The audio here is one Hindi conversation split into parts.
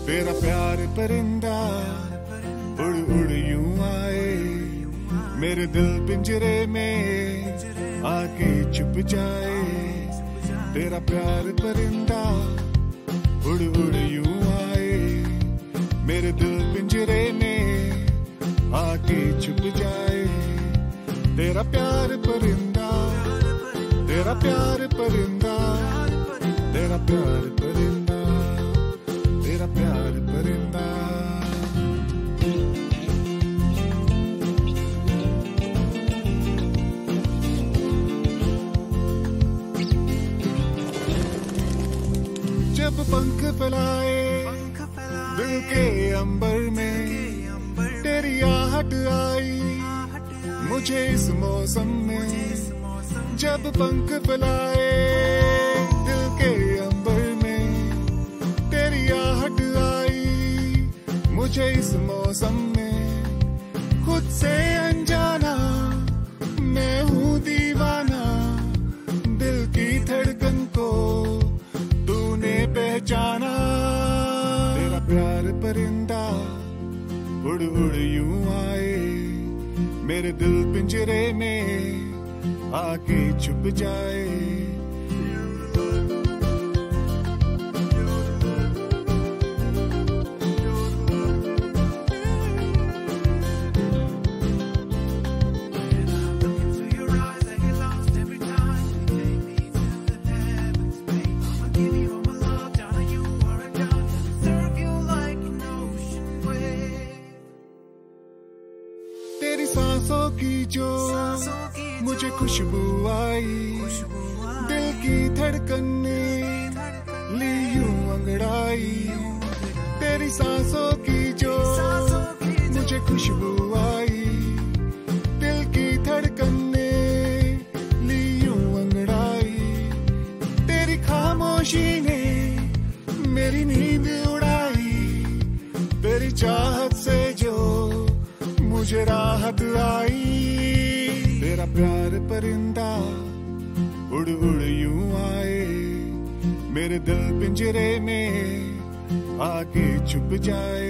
तेरा प्यार परिंदा उड़ उड़ यूं आए, मेरे दिल पिंजरे में आके छुप जाए। तेरा प्यार परिंदा उड़ उड़ यूं आए, मेरे दिल पिंजरे में आके छुप जाए। तेरा प्यार परिंदा, तेरा प्यार परिंदा, तेरा प्यार परिंदा, तेरा प्यार परिंदा। जब पंख फैलाए दिल के अंबर में, तेरी आहट आई मुझे इस मौसम में। जब पंख फैलाए दिल के अंबर में, तेरी आहट आई मुझे इस मौसम में। खुद से अनजाना मैं हूँ दीवाना, दिल की धड़कन को तूने पहचाना। तेरा प्यार परिंदा उड़ उड़ यूं आए, मेरे दिल पिंजरे में आके छुप जाए। तेरी सांसों की जो मुझे खुशबू आई, दिल की धड़कन ने ली यूं अंगड़ाई। तेरी सांसों की जो मुझे खुशबू आई, दिल की धड़कन ने ली यूं अंगड़ाई। तेरी खामोशी ने मेरी नींद उड़ाई, तेरी चाहत से जो मुझे राहत आई। तेरा प्यार परिंदा उड़ उड़ यूं आए, मेरे दिल पिंजरे में आके छुप जाए।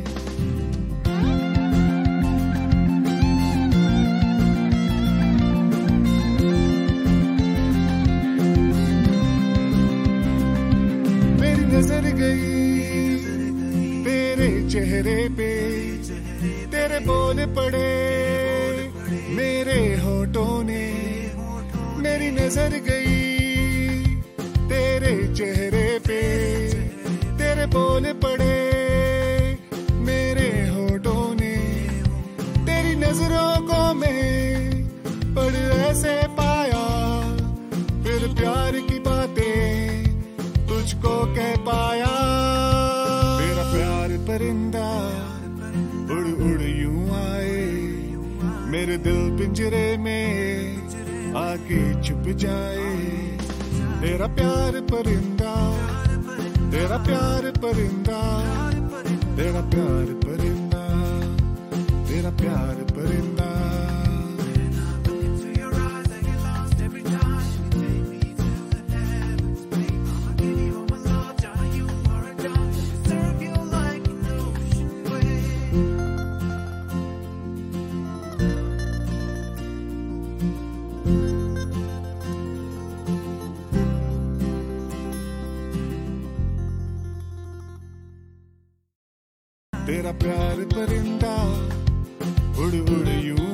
मेरी नजर गई तेरे चेहरे पे, तेरे बोल पड़े मेरे होठों ने। मेरी नजर गई तेरे चेहरे पे, तेरे बोल पड़े मेरे होठों ने। तेरी नजरों को मैं पढ़ ऐसे पाया, फिर प्यार की बातें तुझको कह पाया। तेरा प्यार परिंदा उड़ उड़ यूं आए, मेरे दिल पिंजरे में आके छुप जाए। तेरा प्यार परिंदा, तेरा प्यार परिंदा, तेरा प्यार परिंदा, तेरा प्यार परिंदा। तेरा प्यार परिंदा उड़ उड़ यूं